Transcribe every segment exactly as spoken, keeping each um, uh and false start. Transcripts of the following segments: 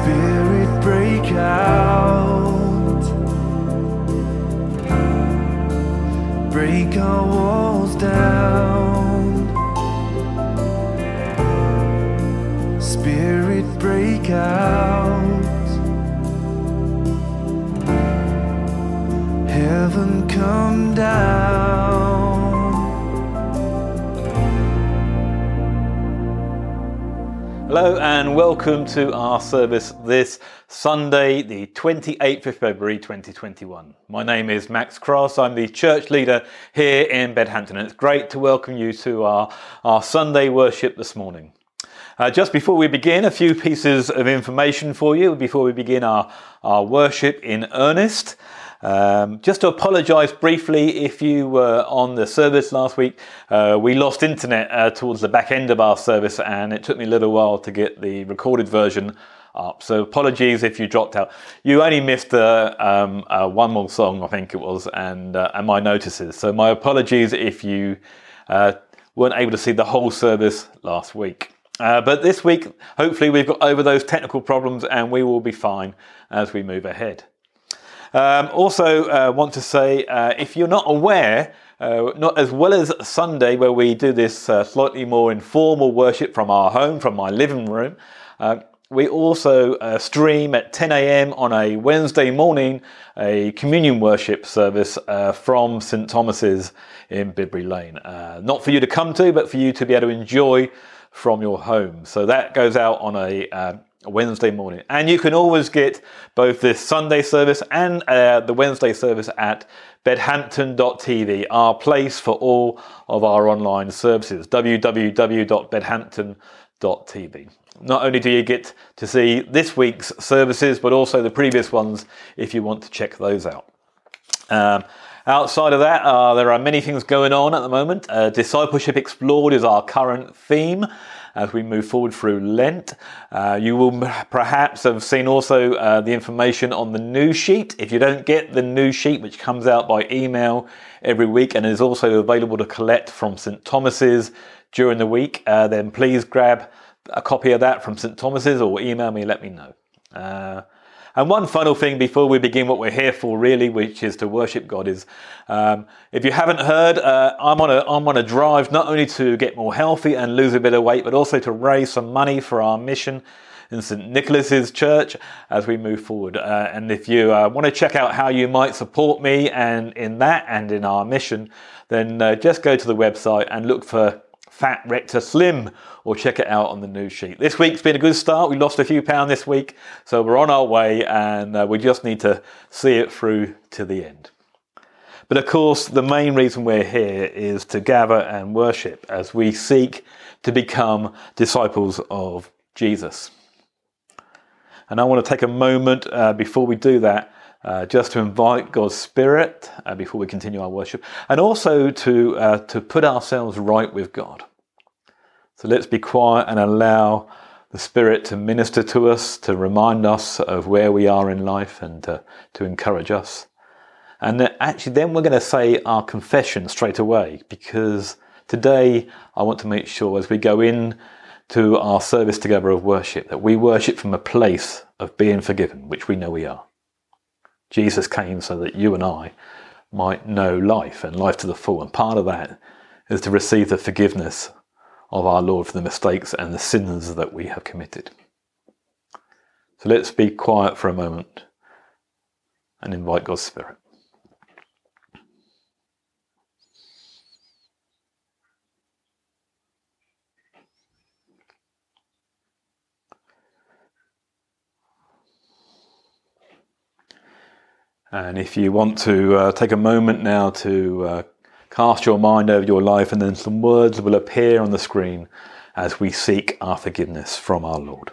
Spirit, break out, break our walls down. Spirit, break out, heaven come down. Hello and welcome to our service this Sunday, the twenty-eighth of February twenty twenty-one. My name is Max Cross. I'm the church leader here in Bedhampton, and it's great to welcome you to our, our Sunday worship this morning. Uh, just before we begin, a few pieces of information for you before we begin our, our worship in earnest. Um, just to apologise briefly, if you were on the service last week, uh, we lost internet uh, towards the back end of our service, and it took me a little while to get the recorded version up. So apologies if you dropped out. You only missed uh, um, uh, one more song, I think it was, and uh, and my notices. So my apologies if you uh, weren't able to see the whole service last week. Uh, but this week, hopefully, we've got over those technical problems, and we will be fine as we move ahead. Um, also uh, want to say, uh, if you're not aware, uh, not as well as Sunday where we do this uh, slightly more informal worship from our home, from my living room, uh, we also uh, stream at ten a.m. on a Wednesday morning a communion worship service uh, from St Thomas's in Bidbury Lane. Uh, not for you to come to, but for you to be able to enjoy from your home. So that goes out on a uh, Wednesday morning, and you can always get both this Sunday service and uh, the Wednesday service at bedhampton dot t v, our place for all of our online services, w w w dot bedhampton dot t v. Not only do you get to see this week's services, but also the previous ones if you want to check those out. Um, outside of that, uh, there are many things going on at the moment. Uh, Discipleship Explored is our current theme as we move forward through Lent. Uh, you will perhaps have seen also uh, the information on the news sheet. If you don't get the news sheet, which comes out by email every week and is also available to collect from St Thomas's during the week, uh, then please grab a copy of that from St Thomas's or email me and let me know. Uh, And one final thing before we begin what we're here for really, which is to worship God, is um, if you haven't heard, uh, I'm on a I'm on a drive not only to get more healthy and lose a bit of weight, but also to raise some money for our mission in St Nicholas's Church as we move forward. Uh, and if you uh, want to check out how you might support me and in that and in our mission, then uh, just go to the website and look for Fat Rector Slim, or check it out on the news sheet. This week's been a good start. We lost a few pounds this week, so we're on our way, and uh, we just need to see it through to the end. But of course, the main reason we're here is to gather and worship as we seek to become disciples of Jesus. And I want to take a moment uh, before we do that, Uh, just to invite God's Spirit uh, before we continue our worship, and also to uh, to put ourselves right with God. So let's be quiet and allow the Spirit to minister to us, to remind us of where we are in life, and to, to encourage us. And then actually then we're going to say our confession straight away, because today I want to make sure as we go in to our service together of worship that we worship from a place of being forgiven, which we know we are. Jesus came so that you and I might know life and life to the full. And part of that is to receive the forgiveness of our Lord for the mistakes and the sins that we have committed. So let's be quiet for a moment and invite God's Spirit. And if you want to uh, take a moment now to uh, cast your mind over your life, and then some words will appear on the screen as we seek our forgiveness from our Lord.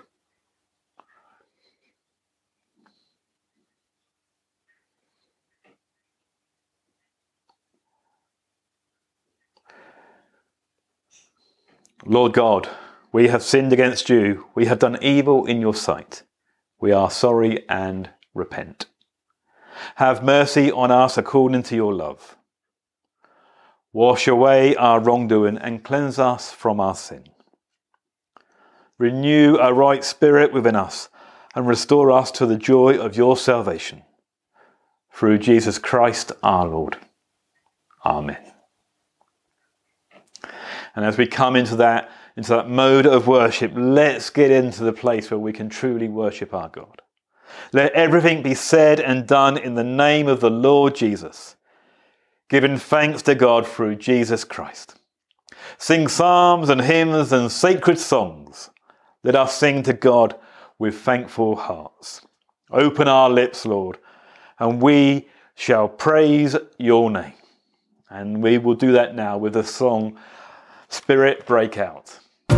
Lord God, we have sinned against you. We have done evil in your sight. We are sorry and repent. Have mercy on us according to your love. Wash away our wrongdoing and cleanse us from our sin. Renew a right spirit within us and restore us to the joy of your salvation. Through Jesus Christ our Lord. Amen. And as we come into that, into that mode of worship, let's get into the place where we can truly worship our God. Let everything be said and done in the name of the Lord Jesus, giving thanks to God through Jesus Christ. Sing psalms and hymns and sacred songs. Let us sing to God with thankful hearts. Open our lips, Lord, and we shall praise your name. And we will do that now with the song Spirit Break Out.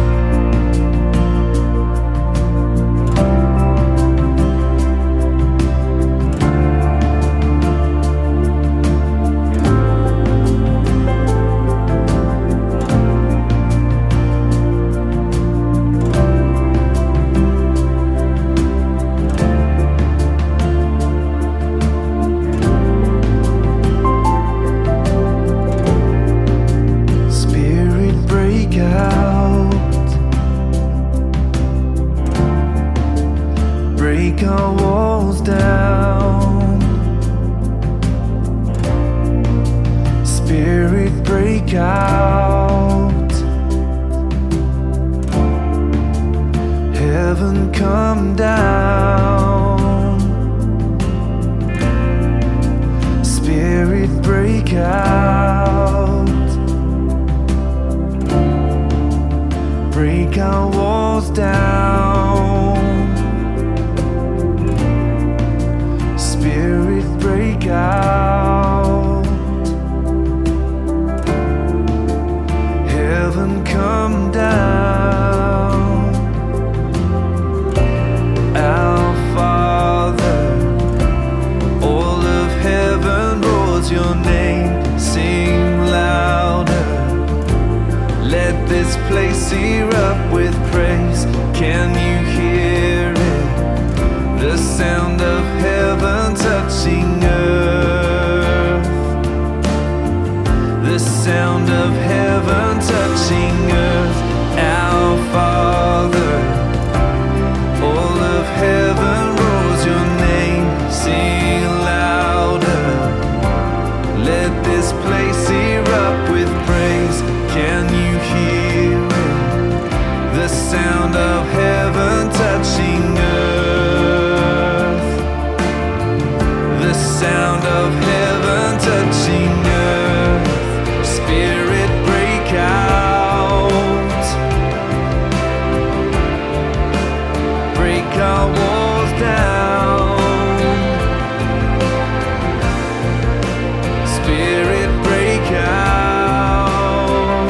Break our walls down. Spirit, break out. Heaven, come down. Spirit, break out. Break our walls down. Spirit, break out. Heaven, come down. Our Father, all of heaven roars your name. Sing louder. Let this place erupt with praise. Can you hear it? The sound of heaven touching earth. The sound of heaven touching earth. Our Father, all of heaven roars your name. Sing louder. Let this place erupt with praise. Can you hear it? The sound of heaven touching earth. The sound of heaven touching earth. Spirit, break out. Break our walls down. Spirit, break out.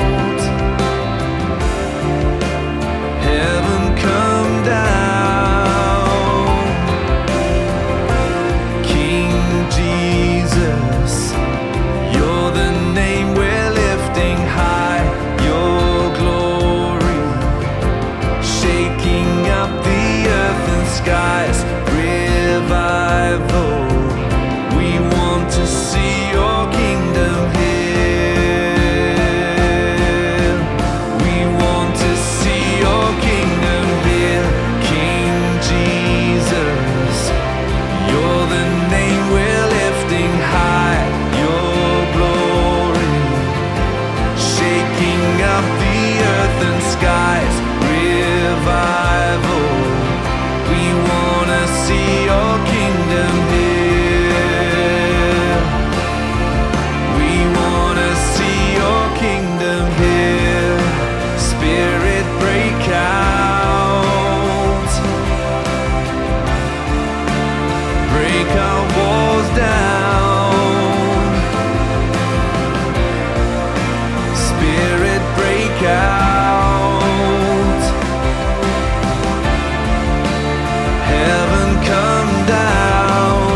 Heaven, come down. King Jesus, you're the name we're lifting high. Your glory shaking up the earth and skies. Revival, we want to see your kingdom here. We want to see your kingdom here. King Jesus, you're the name we're lifting high. Your glory shaking up the earth and skies. Revival, we wanna see your kingdom here. We wanna see your kingdom here. Spirit, break out. Break our walls down. Spirit, break out. Heaven, come down.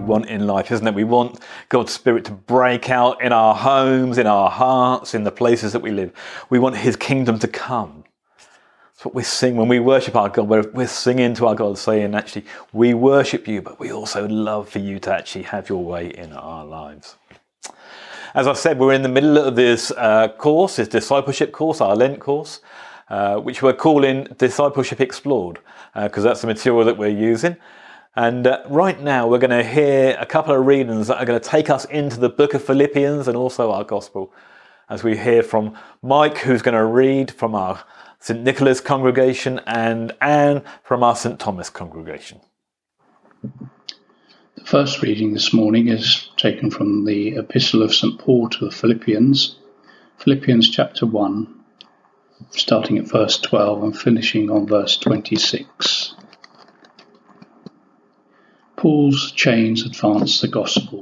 want in life, isn't it? We want God's Spirit to break out in our homes, in our hearts, in the places that we live. We want his kingdom to come. That's what we sing when we worship our God. We're, we're singing to our God, saying, actually, we worship you, but we also love for you to actually have your way in our lives. As I said, we're in the middle of this uh, course, this discipleship course, our Lent course, uh, which we're calling Discipleship Explored, because uh, that's the material that we're using. And uh, right now we're going to hear a couple of readings that are going to take us into the book of Philippians and also our gospel, as we hear from Mike, who's going to read from our Saint Nicholas congregation, and Anne from our Saint Thomas congregation. The first reading this morning is taken from the Epistle of Saint Paul to the Philippians, Philippians chapter one, starting at verse twelve and finishing on verse twenty-six. Paul's chains advance the gospel.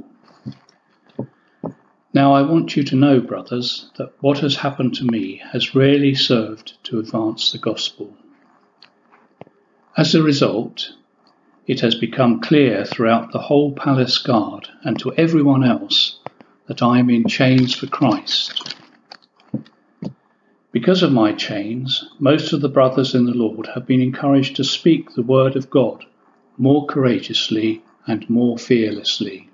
Now I want you to know, brothers, that what has happened to me has really served to advance the gospel. As a result, it has become clear throughout the whole palace guard and to everyone else that I am in chains for Christ. Because of my chains, most of the brothers in the Lord have been encouraged to speak the word of God more courageously and more fearlessly.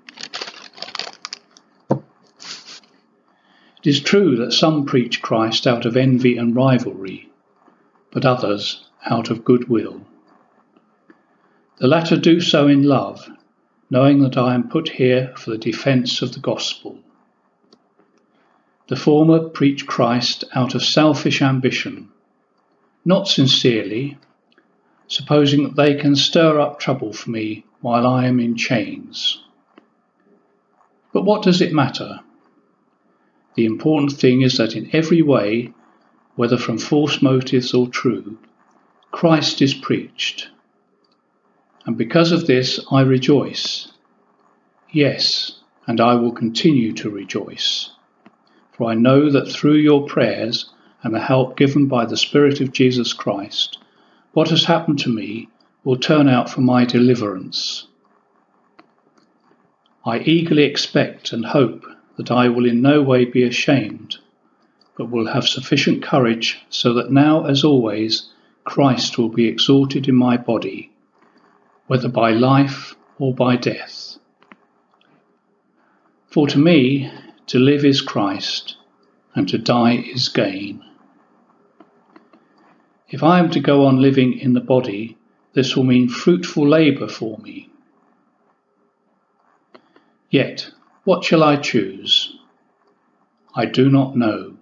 It is true that some preach Christ out of envy and rivalry, but others out of goodwill. The latter do so in love, knowing that I am put here for the defence of the gospel. The former preach Christ out of selfish ambition, not sincerely, supposing that they can stir up trouble for me while I am in chains. But what does it matter? The important thing is that in every way, whether from false motives or true, Christ is preached. And because of this I rejoice. Yes, and I will continue to rejoice. For I know that through your prayers and the help given by the Spirit of Jesus Christ, what has happened to me will turn out for my deliverance. I eagerly expect and hope that I will in no way be ashamed, but will have sufficient courage so that now, as always, Christ will be exalted in my body, whether by life or by death. For to me, to live is Christ, and to die is gain. If I am to go on living in the body, this will mean fruitful labour for me. Yet, what shall I choose? I do not know.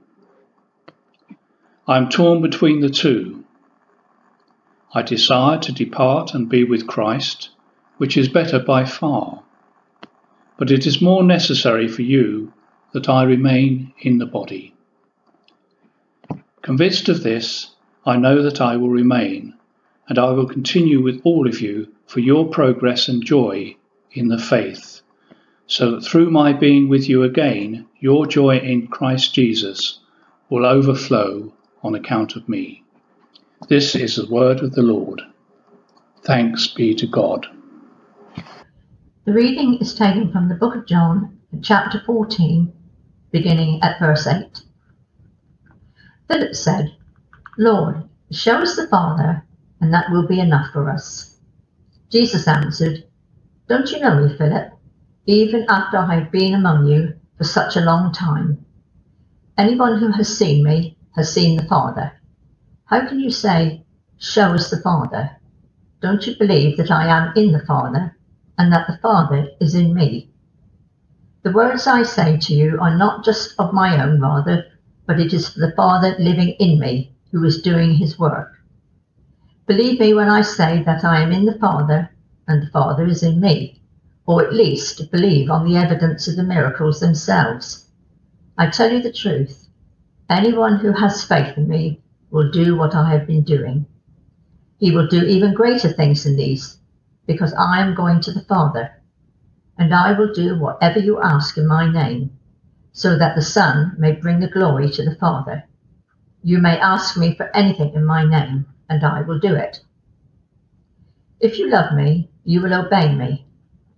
I am torn between the two. I desire to depart and be with Christ, which is better by far. But it is more necessary for you that I remain in the body. Convinced of this, I know that I will remain, and I will continue with all of you for your progress and joy in the faith, so that through my being with you again, your joy in Christ Jesus will overflow on account of me. This is the word of the Lord. Thanks be to God. The reading is taken from the book of John, chapter fourteen, beginning at verse eight. Philip said, Lord, show us the Father, and that will be enough for us. Jesus answered, Don't you know me, Philip, even after I have been among you for such a long time? Anyone who has seen me has seen the Father. How can you say, Show us the Father? Don't you believe that I am in the Father, and that the Father is in me? The words I say to you are not just of my own, rather, but it is for the Father living in me, who is doing his work. Believe me when I say that I am in the Father, and the Father is in me, or at least believe on the evidence of the miracles themselves. I tell you the truth, anyone who has faith in me will do what I have been doing. He will do even greater things than these, because I am going to the Father, and I will do whatever you ask in my name, so that the Son may bring the glory to the Father. You may ask me for anything in my name, and I will do it. If you love me, you will obey me.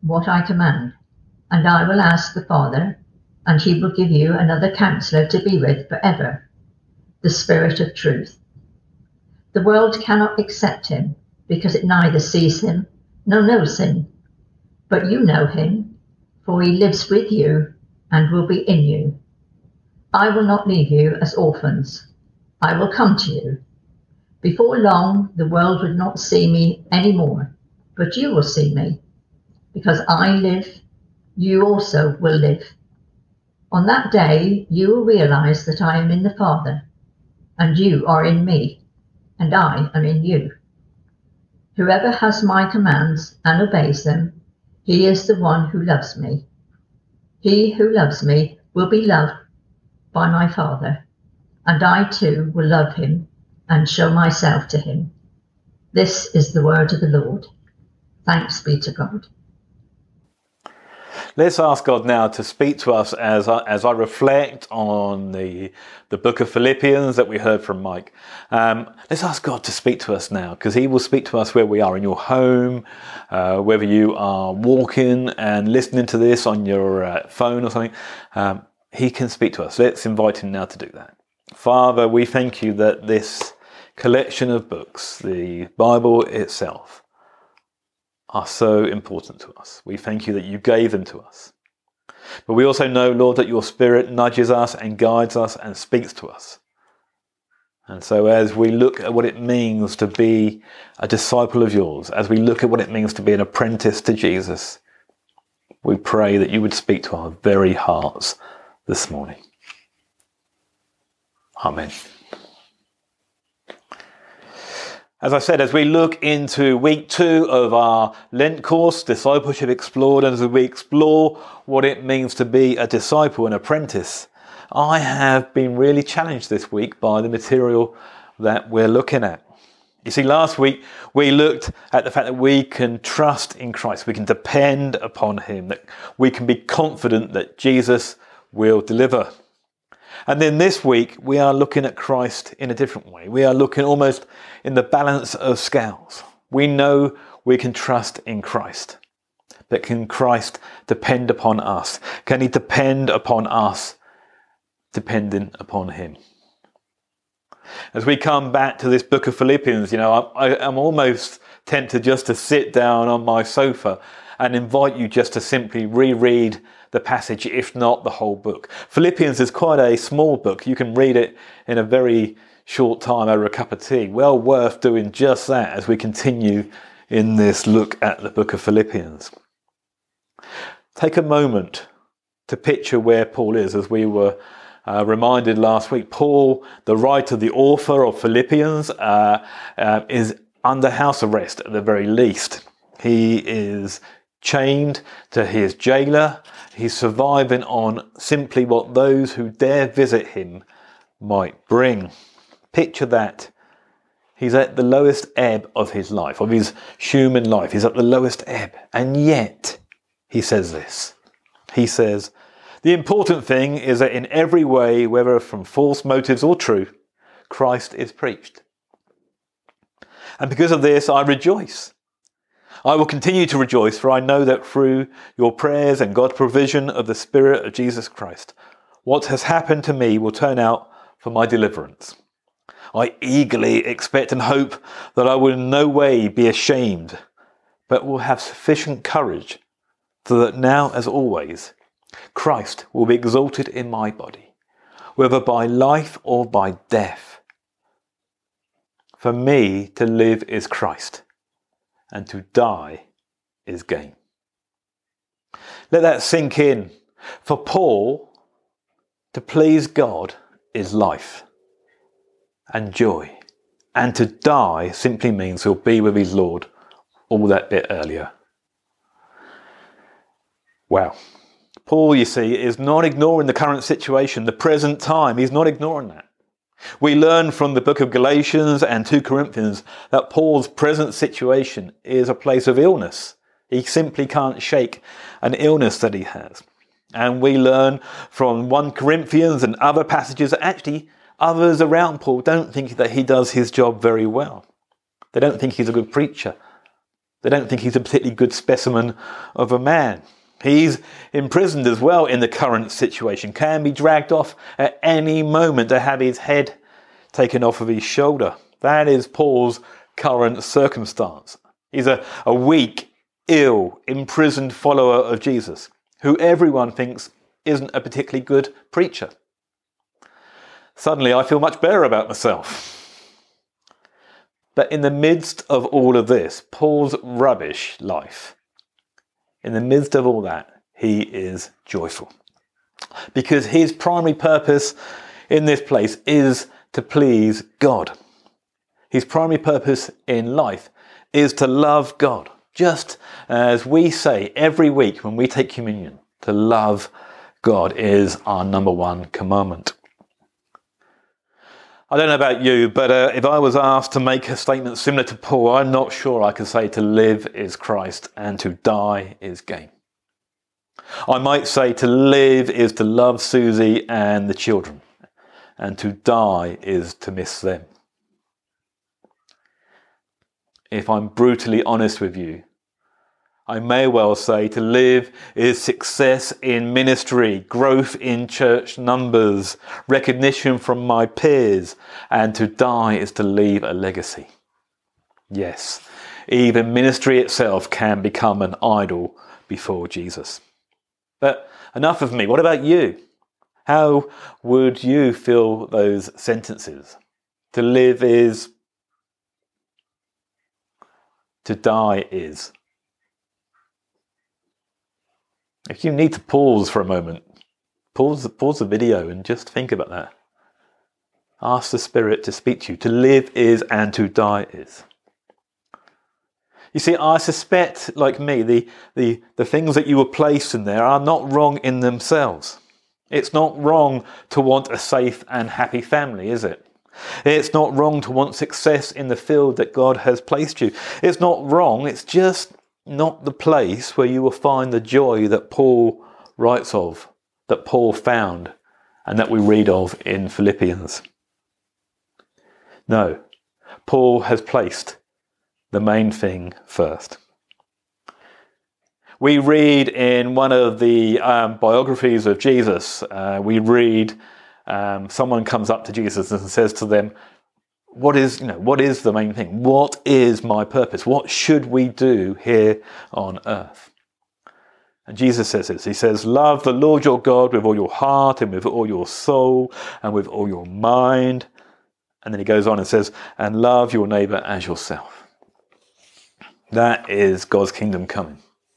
what I command. And I will ask the Father, and he will give you another counselor to be with forever, the Spirit of truth. The world cannot accept him, because it neither sees him nor knows him. But you know him, for he lives with you and will be in you. I will not leave you as orphans. I will come to you. Before long, the world would not see me any more, but you will see me. Because I live, you also will live. On that day, you will realize that I am in the Father, and you are in me, and I am in you. Whoever has my commands and obeys them, he is the one who loves me. He who loves me will be loved by my Father, and I too will love him and show myself to him. This is the word of the Lord. Thanks be to God. Let's ask God now to speak to us as I, as I reflect on the, the book of Philippians that we heard from Mike. Um, let's ask God to speak to us now, because he will speak to us where we are, in your home, uh, whether you are walking and listening to this on your uh, phone or something. Um, he can speak to us. Let's invite him now to do that. Father, we thank you that this collection of books, the Bible itself, are so important to us. We thank you that you gave them to us. But we also know, Lord, that your Spirit nudges us and guides us and speaks to us. And so as we look at what it means to be a disciple of yours, as we look at what it means to be an apprentice to Jesus, we pray that you would speak to our very hearts this morning. Amen. As I said, as we look into week two of our Lent course, Discipleship Explored, and as we explore what it means to be a disciple, an apprentice, I have been really challenged this week by the material that we're looking at. You see, last week we looked at the fact that we can trust in Christ, we can depend upon him, that we can be confident that Jesus will deliver. And then this week, we are looking at Christ in a different way. We are looking almost in the balance of scales. We know we can trust in Christ. But can Christ depend upon us? Can he depend upon us, depending upon him? As we come back to this book of Philippians, you know, I, I'm almost tempted just to sit down on my sofa and invite you just to simply reread the passage, if not the whole book. Philippians is quite a small book. You can read it in a very short time over a cup of tea. Well worth doing just that as we continue in this look at the book of Philippians. Take a moment to picture where Paul is, as we were uh, reminded last week. Paul, the writer, the author of Philippians, uh, uh, is under house arrest at the very least. He is chained to his jailer. He's surviving on simply what those who dare visit him might bring. Picture that. He's at the lowest ebb of his life, of his human life. He's at the lowest ebb. And yet, he says this. He says, the important thing is that in every way, whether from false motives or true, Christ is preached. And because of this, I rejoice. I will continue to rejoice, for I know that through your prayers and God's provision of the Spirit of Jesus Christ, what has happened to me will turn out for my deliverance. I eagerly expect and hope that I will in no way be ashamed, but will have sufficient courage, so that now, as always, Christ will be exalted in my body, whether by life or by death. For me to live is Christ, and to die is gain. Let that sink in. For Paul, to please God is life and joy. And to die simply means he'll be with his Lord all that bit earlier. Wow. Paul, you see, is not ignoring the current situation, the present time. He's not ignoring that. We learn from the book of Galatians and Second Corinthians that Paul's present situation is a place of illness. He simply can't shake an illness that he has. And we learn from First Corinthians and other passages that actually others around Paul don't think that he does his job very well. They don't think he's a good preacher. They don't think he's a particularly good specimen of a man. He's imprisoned as well in the current situation, can be dragged off at any moment to have his head taken off of his shoulder. That is Paul's current circumstance. He's a, a weak, ill, imprisoned follower of Jesus, who everyone thinks isn't a particularly good preacher. Suddenly I feel much better about myself. But in the midst of all of this, Paul's rubbish life, in the midst of all that, he is joyful. Because his primary purpose in this place is to please God. His primary purpose in life is to love God. Just as we say every week when we take communion, to love God is our number one commandment. I don't know about you, but uh, if I was asked to make a statement similar to Paul, I'm not sure I could say to live is Christ and to die is gain. I might say to live is to love Susie and the children, and to die is to miss them. If I'm brutally honest with you, I may well say to live is success in ministry, growth in church numbers, recognition from my peers, and to die is to leave a legacy. Yes, even ministry itself can become an idol before Jesus. But enough of me. What about you? How would you fill those sentences? To live is, to die is. If you need to pause for a moment, pause, pause the video and just think about that. Ask the Spirit to speak to you. To live is and to die is. You see, I suspect, like me, the, the, the things that you were placed in there are not wrong in themselves. It's not wrong to want a safe and happy family, is it? It's not wrong to want success in the field that God has placed you. It's not wrong, it's just not the place where you will find the joy that Paul writes of, that Paul found, and that we read of in Philippians. No, Paul has placed the main thing first. We read in one of the um, biographies of Jesus, uh, we read um, someone comes up to Jesus and says to them, What is, you know, what is the main thing? What is my purpose? What should we do here on earth? And Jesus says this. He says, love the Lord your God with all your heart and with all your soul and with all your mind. And then he goes on and says, and love your neighbour as yourself. That is God's kingdom coming.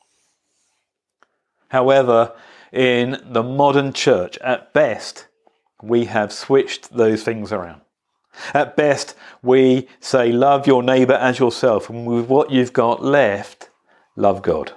However, in the modern church, at best, we have switched those things around. At best, we say, love your neighbour as yourself, and with what you've got left, love God.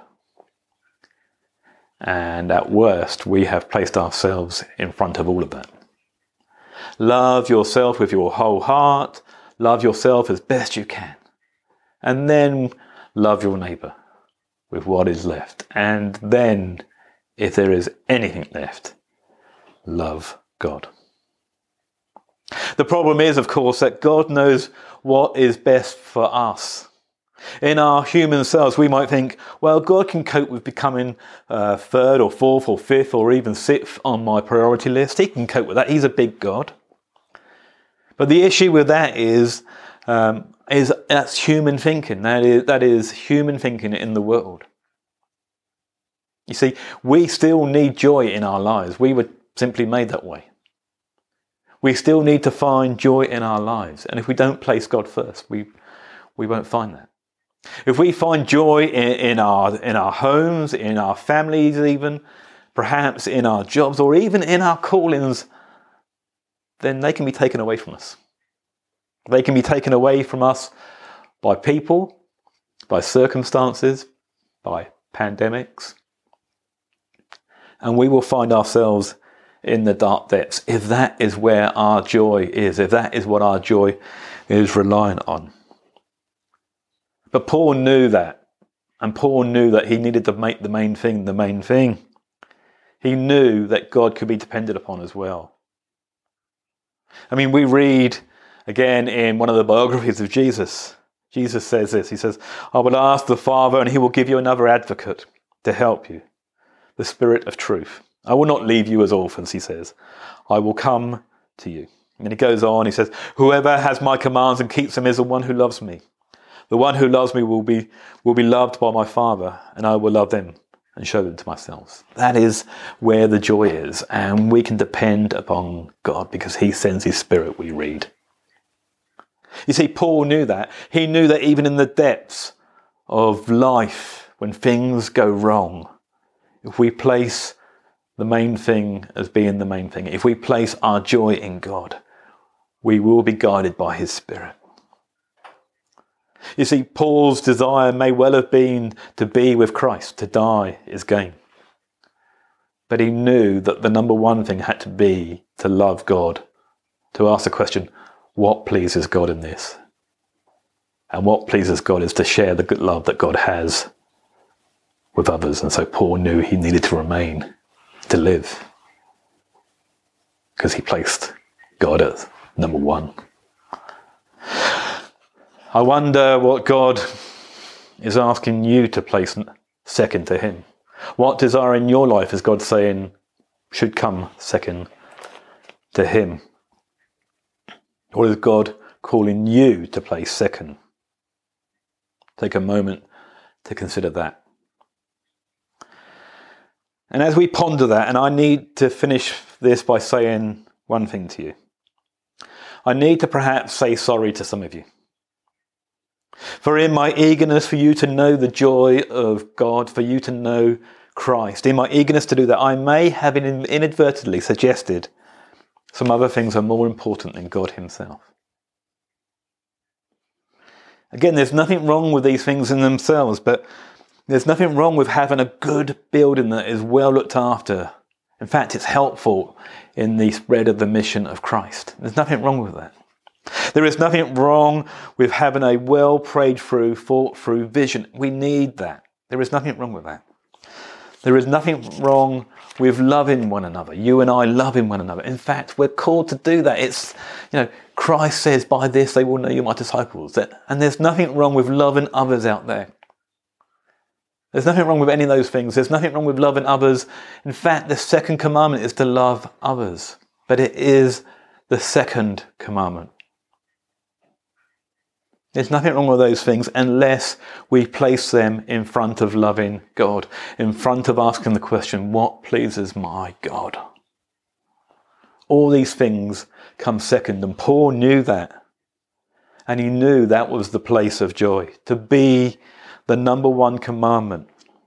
And at worst, we have placed ourselves in front of all of that. Love yourself with your whole heart, love yourself as best you can, and then love your neighbour with what is left. And then, if there is anything left, love God. The problem is, of course, that God knows what is best for us. In our human selves, we might think, well, God can cope with becoming uh, third or fourth or fifth or even sixth on my priority list. He can cope with that. He's a big God. But the issue with that is, um, is that's human thinking. That is, that is human thinking in the world. You see, we still need joy in our lives. We were simply made that way. We still need to find joy in our lives. And if we don't place God first, we we won't find that. If we find joy in, in our in our homes, in our families even, perhaps in our jobs or even in our callings, then they can be taken away from us. They can be taken away from us by people, by circumstances, by pandemics. And we will find ourselves in the dark depths if that is where our joy is, if that is what our joy is reliant on. But Paul knew that, and Paul knew that he needed to make the main thing the main thing. He knew that God could be depended upon as well. I mean, we read again in one of the biographies of Jesus, Jesus says this, he says, I will ask the Father and he will give you another advocate to help you, the Spirit of truth. I will not leave you as orphans, he says. I will come to you. And he goes on, he says, whoever has my commands and keeps them is the one who loves me. The one who loves me will be will be loved by my Father, and I will love them and show them to myself. That is where the joy is, and we can depend upon God because he sends his Spirit, we read. You see, Paul knew that. He knew that even in the depths of life, when things go wrong, if we place the main thing as being the main thing, if we place our joy in God, we will be guided by his Spirit. You see, Paul's desire may well have been to be with Christ, to die is gain. But he knew that the number one thing had to be to love God, to ask the question, what pleases God in this? And what pleases God is to share the good love that God has with others. And so Paul knew he needed to remain, to live, because he placed God as number one. I wonder what God is asking you to place second to him. What desire in your life is God saying should come second to him? What is God calling you to place second? Take a moment to consider that. And as we ponder that, and I need to finish this by saying one thing to you. I need to perhaps say sorry to some of you. For in my eagerness for you to know the joy of God, for you to know Christ, in my eagerness to do that, I may have inadvertently suggested some other things are more important than God himself. Again, there's nothing wrong with these things in themselves, but there's nothing wrong with having a good building that is well looked after. In fact, it's helpful in the spread of the mission of Christ. There's nothing wrong with that. There is nothing wrong with having a well prayed through, thought through vision. We need that. There is nothing wrong with that. There is nothing wrong with loving one another. You and I loving one another. In fact, we're called to do that. It's, you know, Christ says, by this they will know you're my disciples. And there's nothing wrong with loving others out there. There's nothing wrong with any of those things. There's nothing wrong with loving others. In fact, the second commandment is to love others. But it is the second commandment. There's nothing wrong with those things unless we place them in front of loving God, in front of asking the question, what pleases my God? All these things come second, and Paul knew that. And he knew that was the place of joy, to be the number one commandment.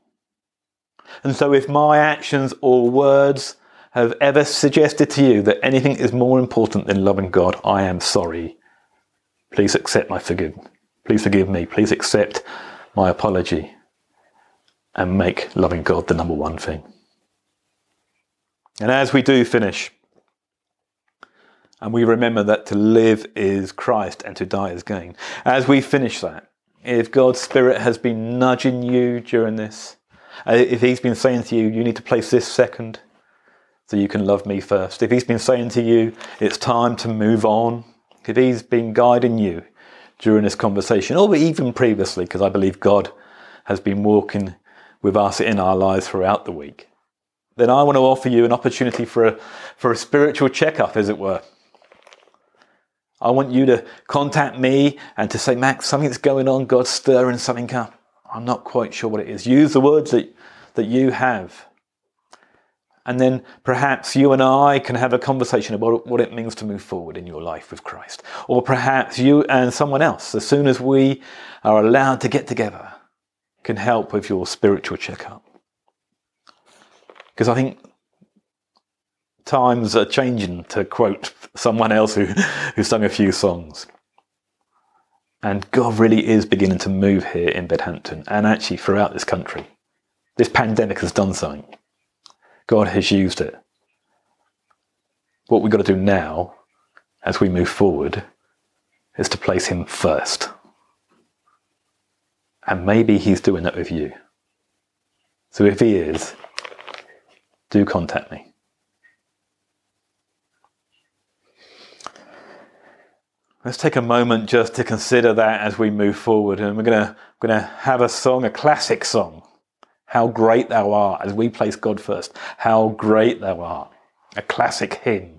And so if my actions or words have ever suggested to you that anything is more important than loving God, I am sorry. Please accept my forgiveness. Please forgive me. Please accept my apology and make loving God the number one thing. And as we do finish, and we remember that to live is Christ and to die is gain. As we finish that, if God's Spirit has been nudging you during this, if he's been saying to you, you need to place this second so you can love me first. If he's been saying to you, it's time to move on. If he's been guiding you during this conversation, or even previously, because I believe God has been walking with us in our lives throughout the week, then I want to offer you an opportunity for a, for a spiritual checkup, as it were. I want you to contact me and to say, Max, something's going on, God's stirring something up. I'm not quite sure what it is. Use the words that, that you have. And then perhaps you and I can have a conversation about what it means to move forward in your life with Christ. Or perhaps you and someone else, as soon as we are allowed to get together, can help with your spiritual checkup. Because I think times are changing, to quote someone else who, who sung a few songs. And God really is beginning to move here in Bedhampton and actually throughout this country. This pandemic has done something. God has used it. What we've got to do now, as we move forward, is to place him first. And maybe he's doing that with you. So if he is, do contact me. Let's take a moment just to consider that as we move forward. And we're going to, we're going to have a song, a classic song, How Great Thou Art, as we place God first. How Great Thou Art, a classic hymn,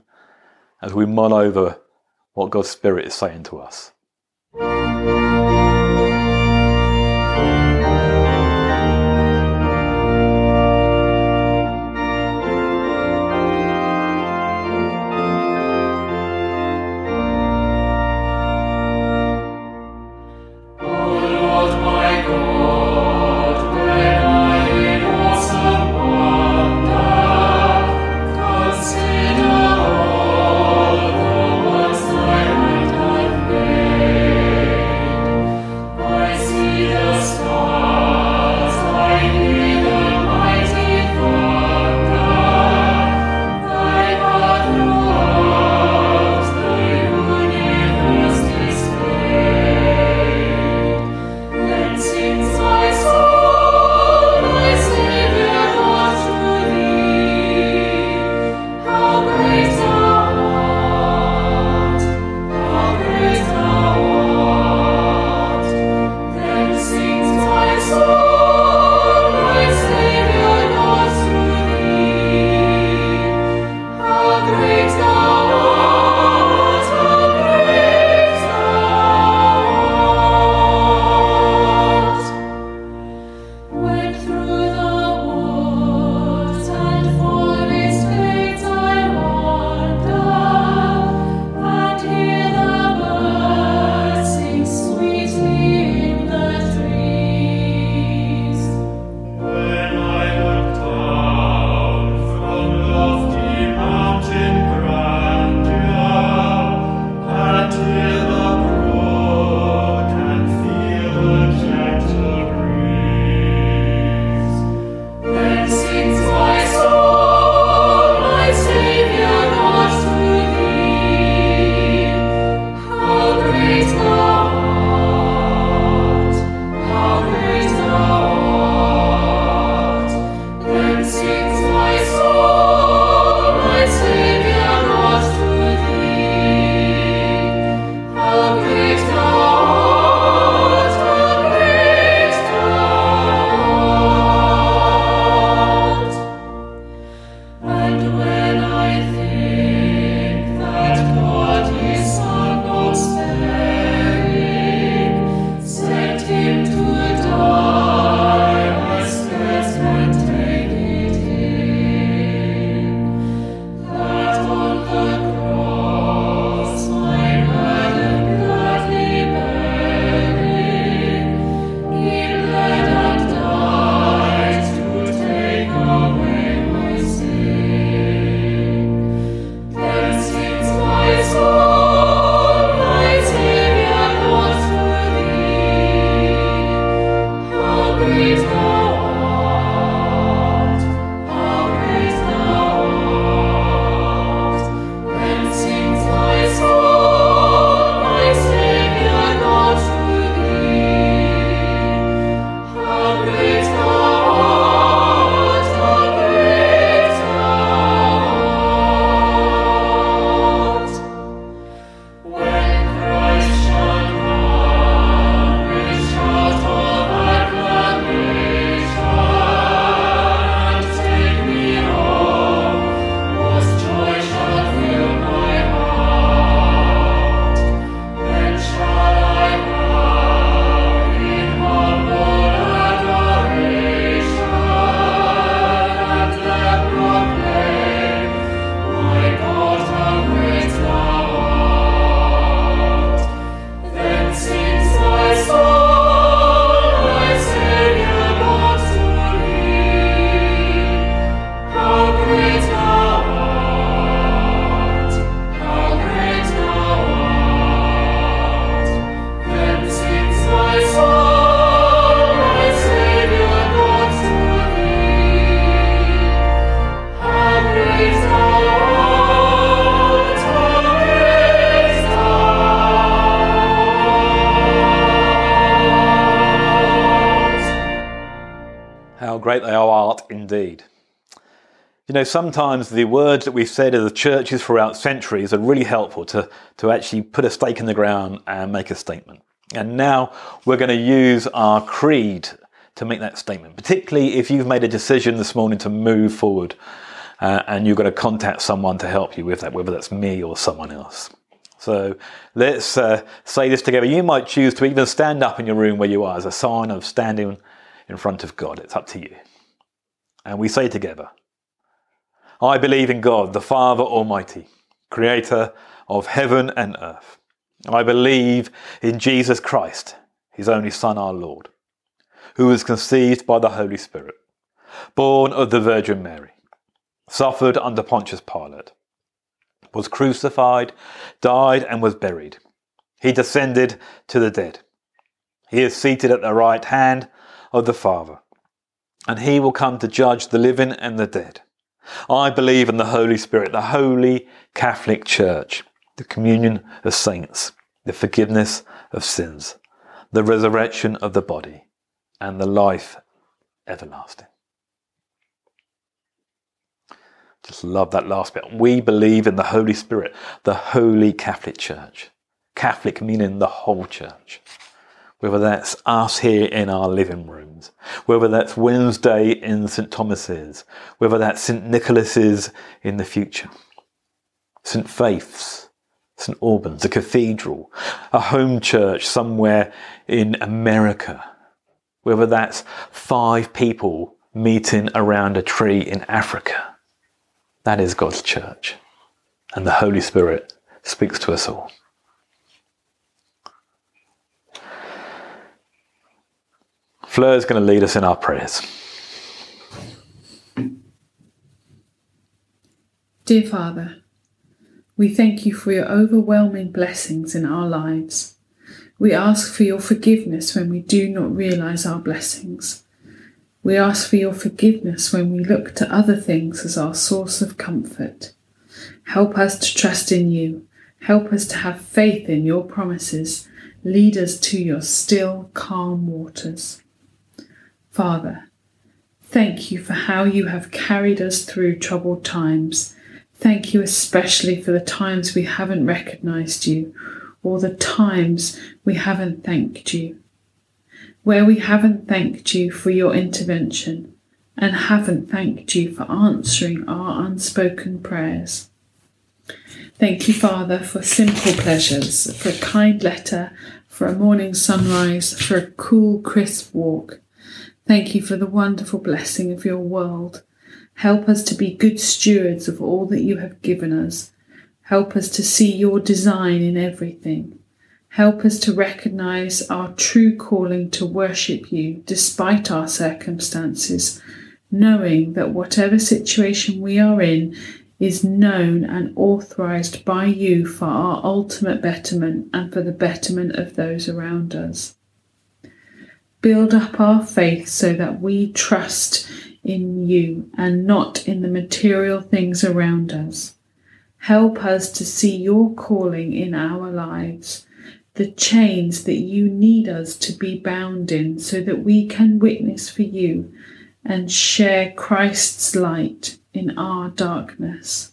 as we mull over what God's Spirit is saying to us. Great thou art indeed. You know, sometimes the words that we've said as the churches throughout centuries are really helpful to, to actually put a stake in the ground and make a statement. And now we're going to use our creed to make that statement, particularly if you've made a decision this morning to move forward uh, and you're going to contact someone to help you with that, whether that's me or someone else. So let's uh, say this together. You might choose to even stand up in your room where you are as a sign of standing in front of God. It's up to you. And we say together, I believe in God, the Father Almighty, creator of heaven and earth. I believe in Jesus Christ, his only Son, our Lord, who was conceived by the Holy Spirit, born of the Virgin Mary, suffered under Pontius Pilate, was crucified, died and was buried. He descended to the dead. He is seated at the right hand of the Father, and he will come to judge the living and the dead. I believe in the Holy Spirit, the Holy Catholic Church, the communion of saints, the forgiveness of sins, the resurrection of the body, and the life everlasting. Just love that last bit. We believe in the Holy Spirit, the Holy Catholic Church. Catholic meaning the whole church. Whether that's us here in our living rooms, whether that's Wednesday in St Thomas's, whether that's St Nicholas's in the future, St Faith's, St Albans, a cathedral, a home church somewhere in America, whether that's five people meeting around a tree in Africa. That is God's church, and the Holy Spirit speaks to us all. Fleur is going to lead us in our prayers. Dear Father, we thank you for your overwhelming blessings in our lives. We ask for your forgiveness when we do not realise our blessings. We ask for your forgiveness when we look to other things as our source of comfort. Help us to trust in you. Help us to have faith in your promises. Lead us to your still, calm waters. Father, thank you for how you have carried us through troubled times. Thank you especially for the times we haven't recognised you, or the times we haven't thanked you. Where we haven't thanked you for your intervention, and haven't thanked you for answering our unspoken prayers. Thank you, Father, for simple pleasures, for a kind letter, for a morning sunrise, for a cool, crisp walk. Thank you for the wonderful blessing of your world. Help us to be good stewards of all that you have given us. Help us to see your design in everything. Help us to recognise our true calling to worship you despite our circumstances, knowing that whatever situation we are in is known and authorised by you for our ultimate betterment and for the betterment of those around us. Build up our faith so that we trust in you and not in the material things around us. Help us to see your calling in our lives, the chains that you need us to be bound in so that we can witness for you and share Christ's light in our darkness.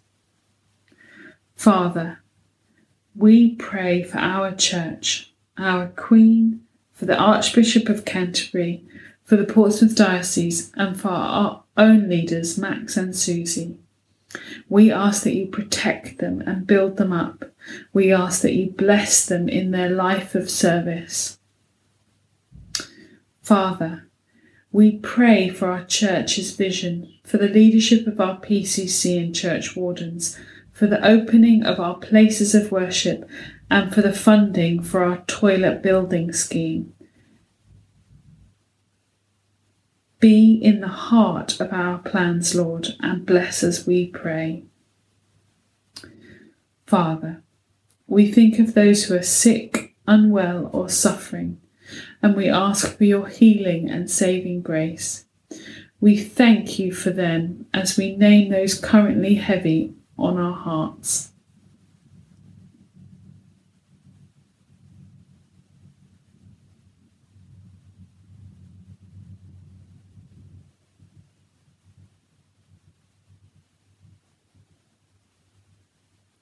Father, we pray for our church, our Queen, for the Archbishop of Canterbury, for the Portsmouth Diocese, and for our own leaders, Max and Susie. We ask that you protect them and build them up. We ask that you bless them in their life of service. Father, we pray for our church's vision, for the leadership of our P C C and church wardens, for the opening of our places of worship, and for the funding for our toilet building scheme. Be in the heart of our plans, Lord, and bless us, we pray. Father, we think of those who are sick, unwell, or suffering, and we ask for your healing and saving grace. We thank you for them as we name those currently heavy on our hearts.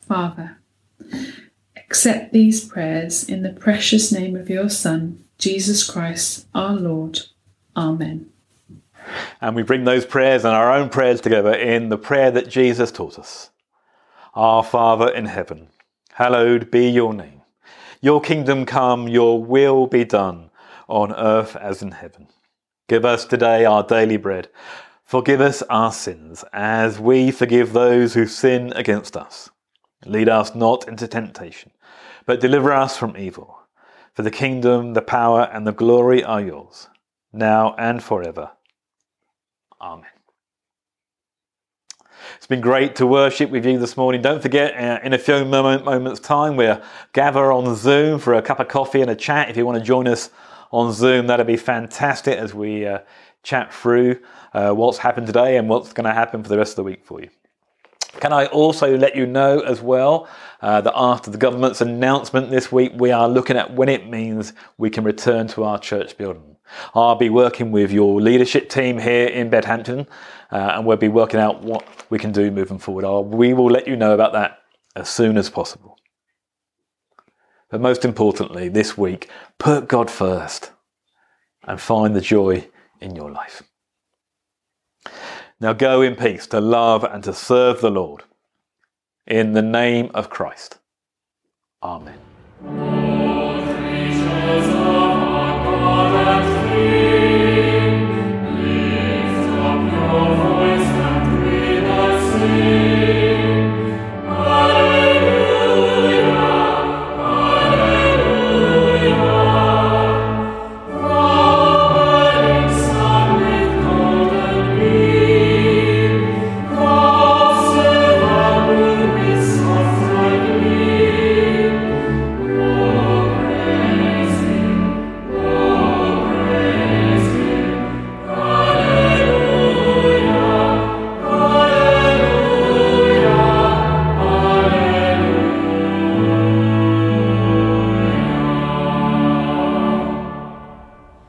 Father, accept these prayers in the precious name of your Son, Jesus Christ, our Lord. Amen. And we bring those prayers and our own prayers together in the prayer that Jesus taught us. Our Father in heaven, hallowed be your name. Your kingdom come, your will be done, on earth as in heaven. Give us today our daily bread. Forgive us our sins, as we forgive those who sin against us. Lead us not into temptation, but deliver us from evil. For the kingdom, the power, and the glory are yours, now and forever. Amen. It's been great to worship with you this morning. Don't forget, uh, in a few moment, moments' time, we'll gather on Zoom for a cup of coffee and a chat. If you want to join us on Zoom, that'd be fantastic as we uh, chat through uh, what's happened today and what's going to happen for the rest of the week for you. Can I also let you know as well uh, that after the government's announcement this week, we are looking at when it means we can return to our church building. I'll be working with your leadership team here in Bedhampton uh, and we'll be working out what we can do moving forward. I'll, we will let you know about that as soon as possible. But most importantly, this week, put God first and find the joy in your life. Now go in peace to love and to serve the Lord. In the name of Christ. Amen.